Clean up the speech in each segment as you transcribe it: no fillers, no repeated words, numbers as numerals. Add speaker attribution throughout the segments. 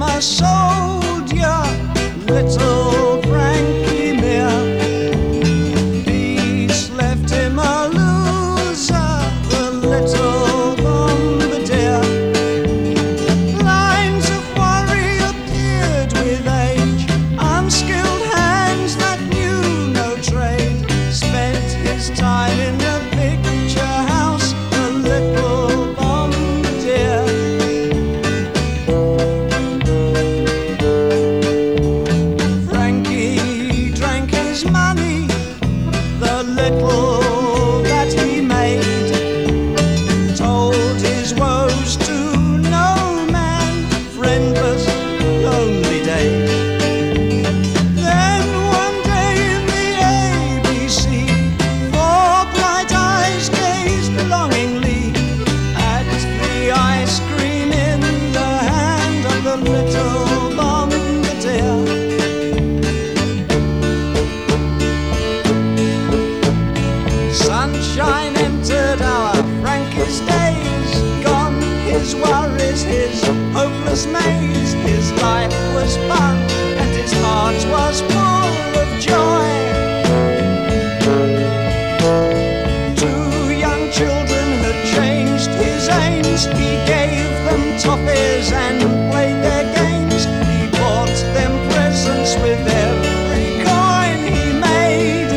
Speaker 1: him a soldier, little Frankie Mere. Peace left him a loser, the little bombardier. Lines of worry appeared with age, unskilled hands that knew no trade. Spent his time in the picture house, the little bombardier. Frankie drank his money, the little that he made, told his woes to no man, friendless, lonely day. Then one day in the ABC, four bright eyes gazed longingly at the ice cream in the hand of the little bombardier. Sunshine entered our Frankie's days, gone his worries, his hopeless maze. His life was fun and his heart was full of joy. Two young children had changed his aims. He gave them toffees and played their games. He bought them presents with every coin he made.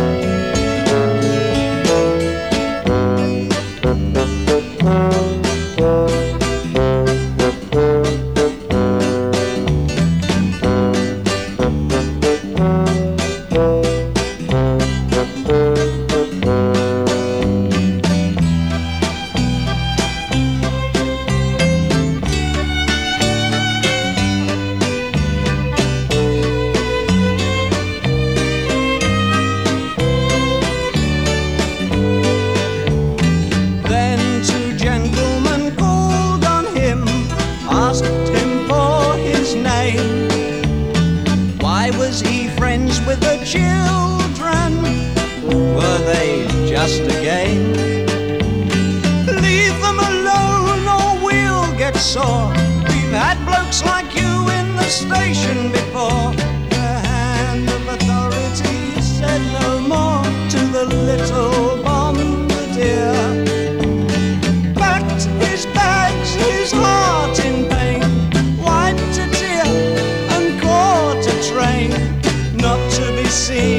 Speaker 1: Then two gentlemen called on him, asked him for his name. Why was he friends with the children? Were they just a game? Leave them alone or we'll get sore. We've had blokes like you in the station before. The hand of authority said no more to the little bombardier. Packed his bags, his heart in pain, wiped a tear and caught a train, not to be seen